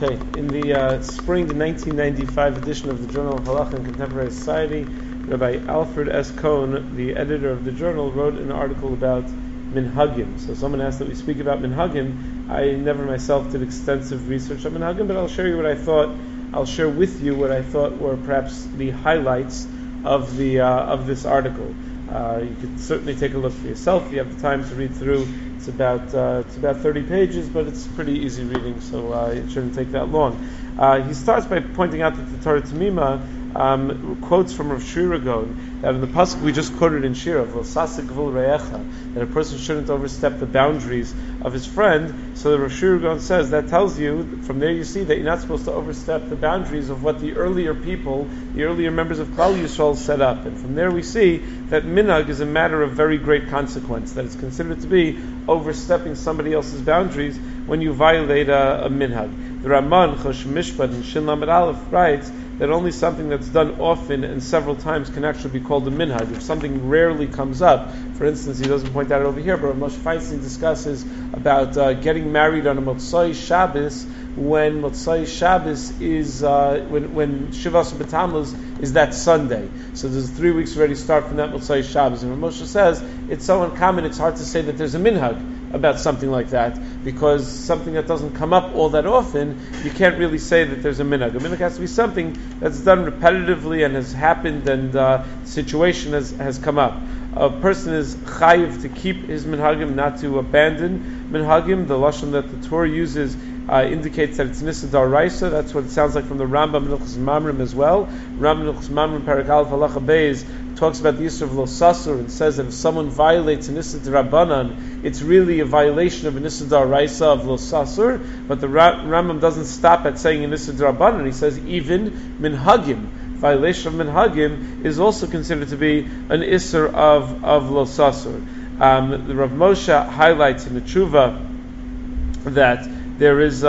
Okay, in the spring 1995 edition of the Journal of Halacha and Contemporary Society, Rabbi Alfred S. Cohn, the editor of the journal, wrote an article about minhagim. So someone asked that we speak about minhagim. I never myself did extensive research on minhagim, but I'll share with you what I thought were perhaps the highlights of this article. You could certainly take a look for yourself if you have the time to read through. It's about 30 pages, but it's pretty easy reading, so it shouldn't take that long. He starts by pointing out that the Torah Tamima quotes from Rav Shira Gaon that in the pasuk we just quoted in Shira, "V'sasik gvul re'echa," that a person shouldn't overstep the boundaries of his friend. So the Rav Shira Gaon says that tells you, from there you see that you're not supposed to overstep the boundaries of what the earlier people, the earlier members of Klal Yisrael set up. And from there we see that minhag is a matter of very great consequence, that it's considered to be overstepping somebody else's boundaries when you violate a minhag. The Raman Chosh Mishpat in Shin Lamed Aleph writes that only something that's done often and several times can actually be called a minhag. If something rarely comes up, for instance, he doesn't point that out over here, but Moshe Feinstein discusses about getting married on a Motzai Shabbos when Motzai Shabbos is when Shivas B'Tammuz is that Sunday. So there's 3 weeks already start from that Motzai Shabbos. And Moshe says it's so uncommon, it's hard to say that there's a minhag about something like that, because something that doesn't come up all that often, you can't really say that there's a minhag. A minhag has to be something that's done repetitively and has happened, and situation has come up. A person is chayiv to keep his minhagim, not to abandon minhagim. The lashon that the Torah uses indicates that it's nisa d'oraisa. That's what it sounds like from the Rambam in Hilchos Mamrim as well. Rambam in Hilchos Mamrim Perek Aleph Halacha Beis talks about the issue of lo sasur and says that if someone violates a nisa d'Rabbanan, it's really a violation of a nisa d'oraisa of lo sasur. But the Rambam doesn't stop at saying a nisa d'Rabbanan. He says even minhagim, violation of minhagim, is also considered to be an isser of lo sasur. The Rav Moshe highlights in the Tshuva that there is in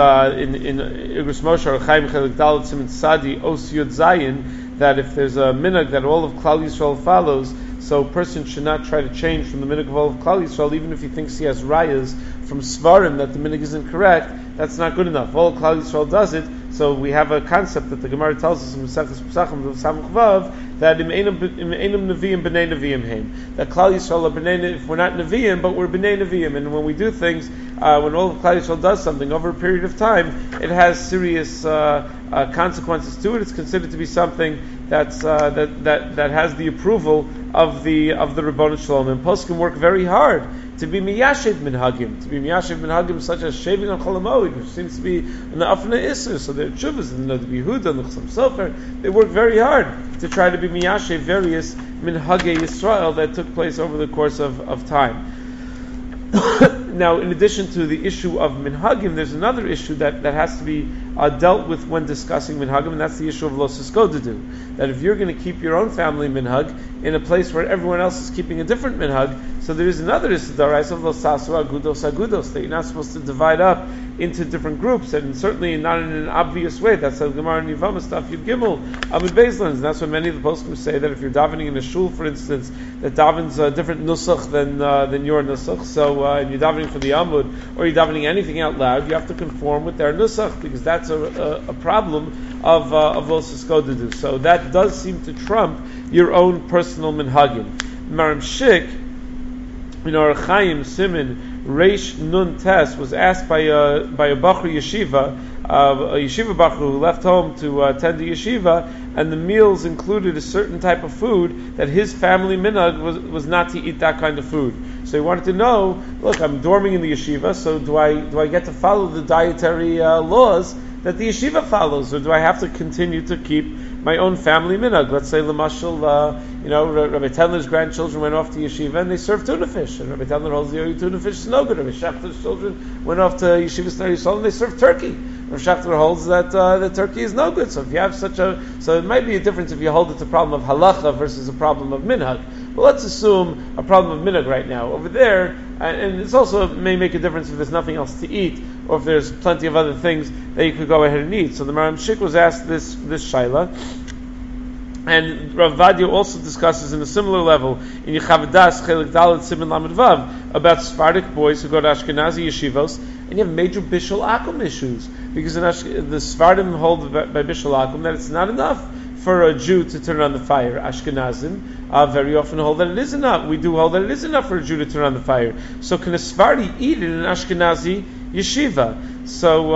Igros Moshe or Chaim Chelik Dalet Siman Sadi Os Yud Zayin, that if there's a minhag that all of Klal Yisrael follows, so a person should not try to change from the minhag of all of Klal Yisrael, even if he thinks he has rayas from Svarim that the minhag isn't correct. That's not good enough. All of Klal Yisrael does it, so we have a concept that the Gemara tells us in Maseches Pesachim Samach Vav that im einam neviim b'nei neviim heim, that Klal Yisrael are b'nei, if we're not neviim, but we're b'nei neviim, and when we do things, when all of Klal Yisrael does something over a period of time, it has serious consequences to it. It's considered to be something that has the approval of the Rebbeinu Shalom. And poskim work very hard to be miyashiv minhagim, such as shaving on Chol HaMoed, which seems to be an afna isser. So the Chuvas and the Yehuda and the Chasam Sofer, they work very hard to try to be miyashiv various minhagei Yisrael that took place over the course of time. Now, in addition to the issue of minhagim, there's another issue that has to be dealt with when discussing minhagim, and that's the issue of lo siskodedu. That if you're going to keep your own family minhag in a place where everyone else is keeping a different minhag, so there is another issue of lo sasu agudos, that you're not supposed to divide up into different groups, and certainly not in an obvious way. That's how Gemara and Yivama stuff Yud Gimel Amud Beis, and that's what many of the poskim say, that if you're davening in a shul, for instance, that daven's a different nusach than your nusach, so and you're davening for the Amud, or you're davening anything out loud, you have to conform with their nusach, because that's a problem of lo siskodedu. So that does seem to trump your own personal minhagim. Maram Shik, in Orach Chaim Simin Reish Nun Tes, was asked by a Bachur Yeshiva, a Yeshiva Bachur who left home to attend the Yeshiva, and the meals included a certain type of food that his family minhag was not to eat that kind of food. So he wanted to know, look, I'm dorming in the Yeshiva, so do I get to follow the dietary laws that the Yeshiva follows, or do I have to continue to keep my own family minhag? Let's say, Lamashal, Rabbi Tendler's grandchildren went off to Yeshiva and they served tuna fish, and Rabbi Tendler holds the tuna fish is no good. Rabbi Shachter's children went off to Yeshiva Shnei Yisrael and they served turkey. Rabbi Shachter holds that the turkey is no good. So if you have so it might be a difference if you hold it's a problem of halacha versus a problem of minhag. But let's assume a problem of minhag right now. Over there, and it's also may make a difference if there's nothing else to eat, or if there's plenty of other things that you could go ahead and eat. So the Maram Shik was asked this shaila, and Rav Vadia also discusses in a similar level in Yechavadas Chelik Dalet Siman Lamed Vav about Sephardic boys who go to Ashkenazi yeshivos, and you have major bishul akum issues. because the Sfardim hold by Bishul Akum that it's not enough for a Jew to turn on the fire. Ashkenazim very often hold that it is enough. We do hold that it is enough for a Jew to turn on the fire. So can a Sephardi eat it in an Ashkenazi yeshiva?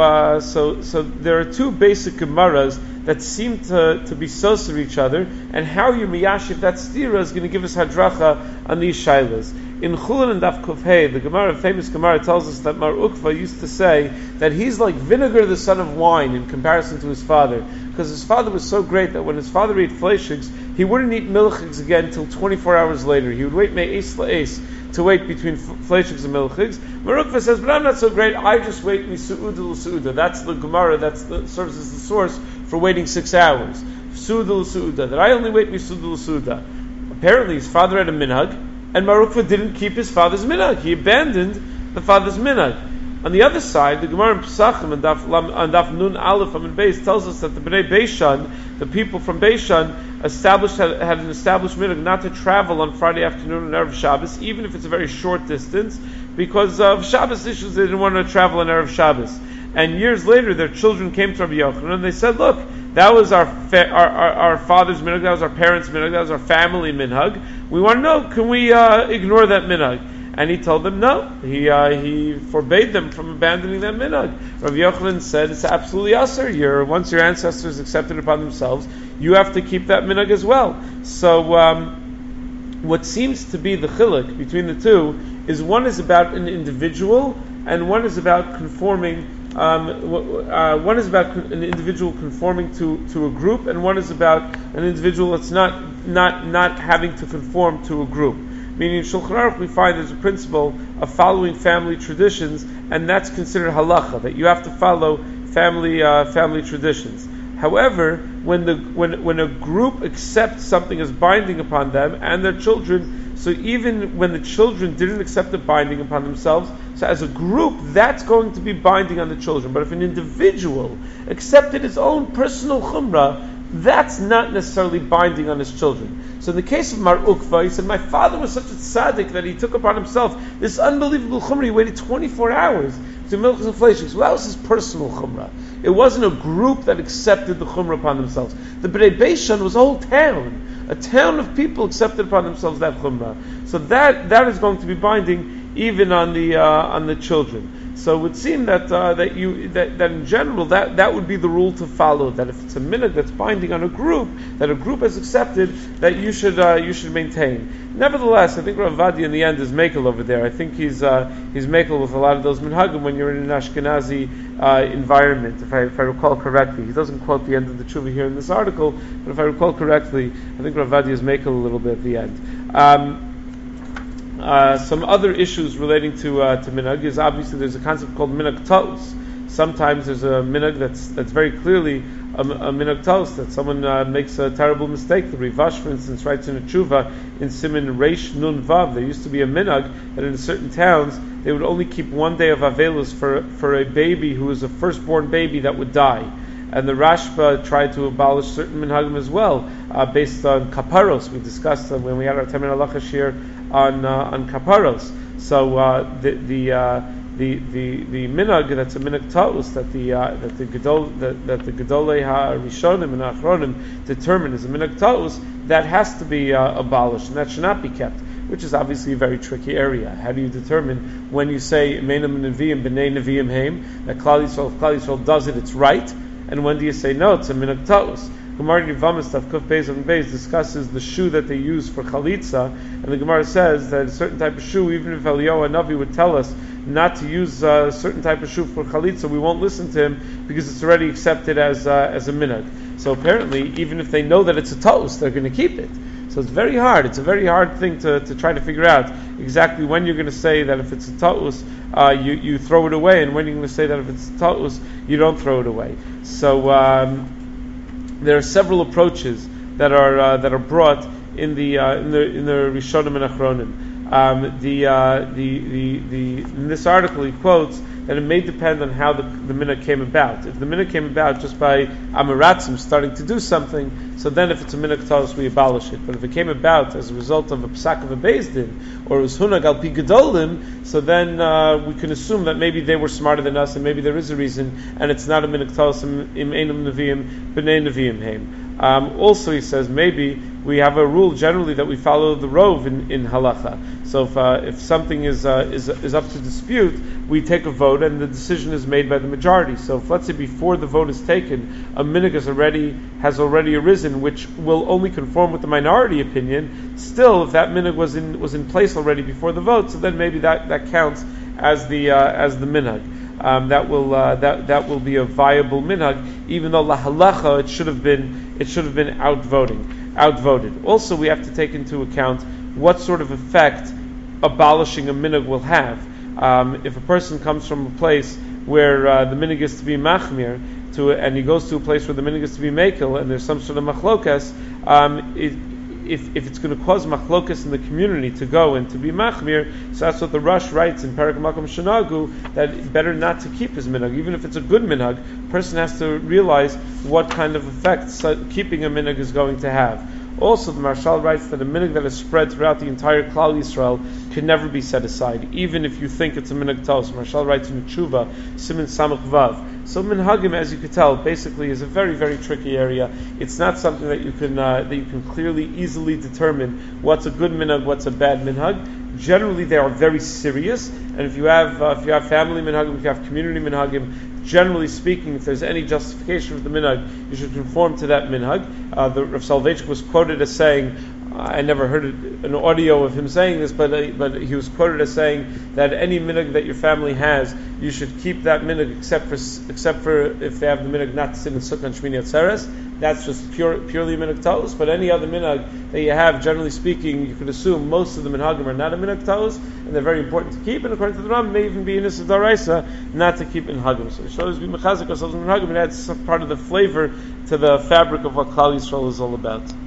So there are two basic Gemaras that seem to be close to each other, and how you miyashiv that stira is going to give us hadracha on these shailas. In Chulin and Daf Kufhei, the Gemara, famous Gemara, tells us that Mar Ukva used to say that he's like vinegar, the son of wine, in comparison to his father, because his father was so great that when his father ate fleishigs, he wouldn't eat milchigs again until 24 hours later. He would wait me'es la'es to wait between fleishigs and milchigs. Mar Ukva says, but I'm not so great. I just wait misu'uda l'su'uda. That's the Gemara. Serves as the source for waiting 6 hours. Su'uda l'su'uda. That I only wait misu'uda l'su'uda. Apparently, his father had a minhag, and Mar Ukva didn't keep his father's minhag. He abandoned the father's minhag. On the other side, the Gemara in Pesachim and Daf Nun Aleph Amud Beis tells us that the Bnei Beishan, the people from Beishan, had an established minhag not to travel on Friday afternoon and Erev Shabbos, even if it's a very short distance, because of Shabbos issues. They didn't want to travel on Erev Shabbos. And years later, their children came to Rabbi Yochanan and they said, "Look, that was our father's minhag, that was our parents' minhag, that was our family minhag. We want to know, can we ignore that minhag?" And he told them no. He forbade them from abandoning that minhag. Rabbi Yochanan said, it's absolutely asur. Once your ancestors accepted it upon themselves, you have to keep that minhag as well. So what seems to be the chiluk between the two is one is about an individual and one is about conforming. One is about an individual conforming to a group, and one is about an individual that's not having to conform to a group. Meaning in Shulchan Aruch we find there's a principle of following family traditions, and that's considered halacha, that you have to follow family traditions. However, when a group accepts something as binding upon them and their children, so even when the children didn't accept the binding upon themselves, so as a group, that's going to be binding on the children. But if an individual accepted his own personal chumrah, that's not necessarily binding on his children. So in the case of Mar Ukva, he said, my father was such a tzaddik that he took upon himself this unbelievable chumrah. He waited 24 hours to milk and fleishigs. Well, that was his personal chumrah. It wasn't a group that accepted the chumrah upon themselves. The Bnei Beishan was a whole town. A town of people accepted upon themselves that chumrah. So that is going to be binding even on the children. So it would seem that in general that would be the rule to follow. That if it's a minhag that's binding on a group, that a group has accepted, that you should maintain. Nevertheless, I think Rav Vadia in the end is mekel over there. I think he's mekel with a lot of those minhagim when you're in an Ashkenazi environment. If I recall correctly, he doesn't quote the end of the tshuva here in this article, but if I recall correctly, I think Rav Vadia is mekel a little bit at the end. Some other issues relating to minhag is obviously there's a concept called minhag ta'us. Sometimes there's a minhag that's very clearly a minhag ta'us, that someone makes a terrible mistake. The Rivash, for instance, writes in a tshuva in Siman Reish Nun Vav. There used to be a minhag that in certain towns they would only keep 1 day of avelus for a baby who was a firstborn baby that would die. And the Rashba tried to abolish certain minhagim as well, based on kaparos. We discussed when we had our Tamin Halacha shir on kaparos. So the minhag that's a minhag ta'us that the gedolei ha'rishonim and ha'achronim determine is a minhag ta'us, that has to be abolished, and that should not be kept, which is obviously a very tricky area. How do you determine when you say meinam neviim b'nei neviim heim, that Klal Yisrael does it, it's right? And when do you say no? It's a minhag ta'us. Gemara Yevamos Tav Kuf Beis and Beis discusses the shoe that they use for chalitza, and the Gemara says that a certain type of shoe, even if Eliyahu Hanavi would tell us not to use a certain type of shoe for chalitza, we won't listen to him because it's already accepted as a minhag. So apparently, even if they know that it's a ta'us, they're going to keep it. So it's very hard. It's a very hard thing to try to figure out exactly when you're going to say that if it's a ta'us, you throw it away, and when you're going to say that if it's a ta'us, you don't throw it away. So there are several approaches that are brought in the Rishonim and Achronim. In this article, he quotes then it may depend on how the minhag came about. If the minhag came about just by amaratzim starting to do something, so then if it's a minhag talos, we abolish it. But if it came about as a result of a psak of a beis din, or it was hunag al pi gedolim, so then we can assume that maybe they were smarter than us, and maybe there is a reason, and it's not a minhag talos im einam neviim b'nei neviim heim. Also, he says maybe we have a rule generally that we follow the rov in halacha. So if something is up to dispute, we take a vote and the decision is made by the majority. So if, let's say, before the vote is taken, a minhag has already arisen, which will only conform with the minority opinion. Still, if that minhag was in place already before the vote, so then maybe that counts as the minhag. That will be a viable minhag, even though la halacha it should have been outvoted. Also, we have to take into account what sort of effect abolishing a minhag will have. If a person comes from a place where the minhag is to be machmir, and he goes to a place where the minhag is to be mekel, and there's some sort of machlokas, if it's going to cause machlokas in the community to go and to be machmir, so that's what the Rush writes in Parak Makom Shanagu, that better not to keep his minhag. Even if it's a good minhag, a person has to realize what kind of effects keeping a minhag is going to have. Also, the Marshal writes that a minhag that is spread throughout the entire Klal Yisrael can never be set aside, even if you think it's a minhag taos. Marshal writes in Tshuva, Siman Samach Vav. So minhagim, as you could tell, basically is a very, very tricky area. It's not something that you can clearly, easily determine what's a good minhag, what's a bad minhag. Generally, they are very serious, and if you have family minhagim, if you have community minhagim, generally speaking, if there's any justification of the minhag, you should conform to that minhag. The Rav Soloveitchik was quoted as saying, I never heard an audio of him saying this, but he was quoted as saying that any minhag that your family has, you should keep that minhag except for if they have the minhag not to sit in Sukkah and Shmini Atzeres. That's just purely minhag taos. But any other minhag that you have, generally speaking, you could assume most of the minhagim are not a minhag taos, and they're very important to keep. And according to the Ram, may even be in Issa Daraisa not to keep minhagim. So it shows we mechazik ourselves in minhagim, and that's part of the flavor to the fabric of what Klal Yisrael is all about.